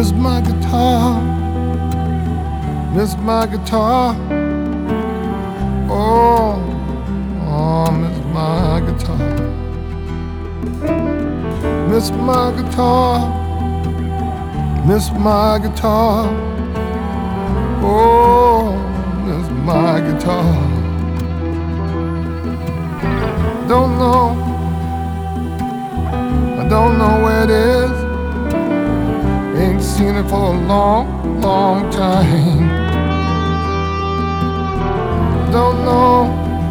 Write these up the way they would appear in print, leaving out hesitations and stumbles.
Miss my guitar, miss my guitar. Oh, oh, miss my guitar. Miss my guitar, miss my guitar. Oh, miss my guitar. Don't know, I don't know where it is. Ain't seen it for a long, long time. Don't know,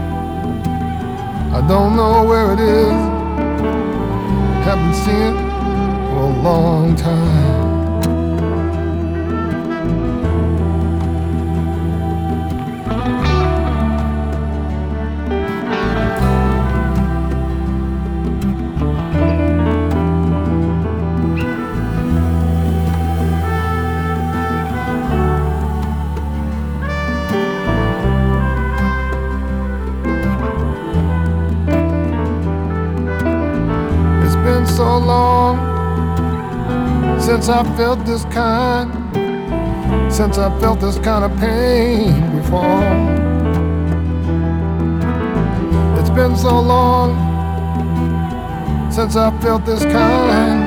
I don't know where it is. Haven't seen it for a long time. So long since I felt this kind, since I felt this kind of pain before. It's been so long since I felt this kind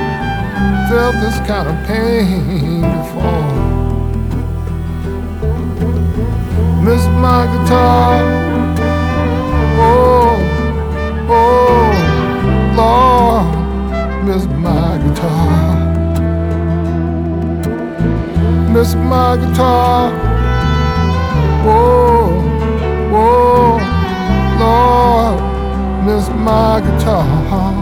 of pain before. Miss my guitar, oh, oh, Lord. Miss my guitar, miss my guitar. Whoa, whoa, Lord, miss my guitar.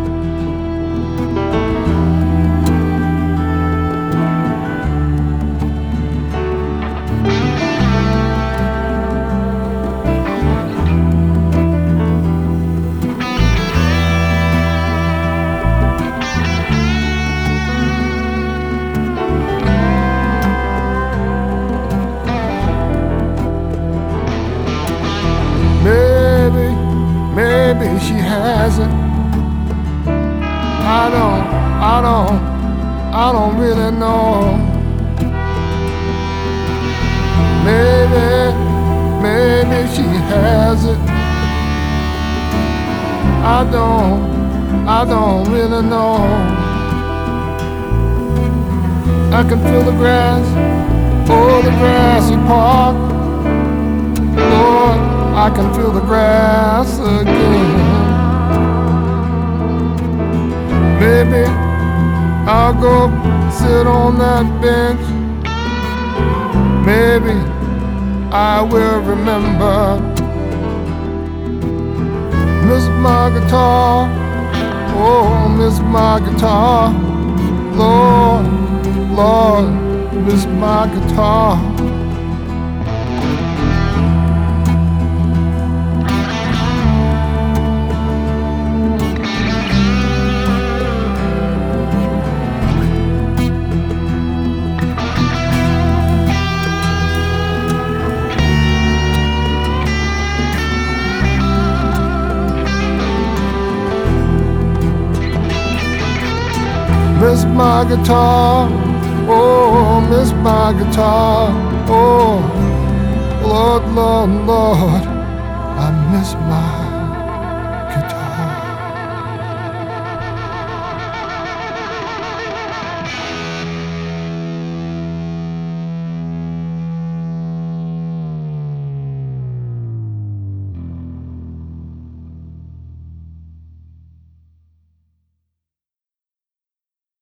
Maybe she hasn't. I don't really know. Maybe she has it. I don't really know. I can feel the grass, oh, the grassy park. Lord, I can feel the grass again. Maybe I'll go sit on that bench. Maybe I will remember. Miss my guitar, oh, miss my guitar. Lord, Lord, miss my guitar. Miss my guitar, oh, miss my guitar, oh, Lord, Lord, Lord, I miss my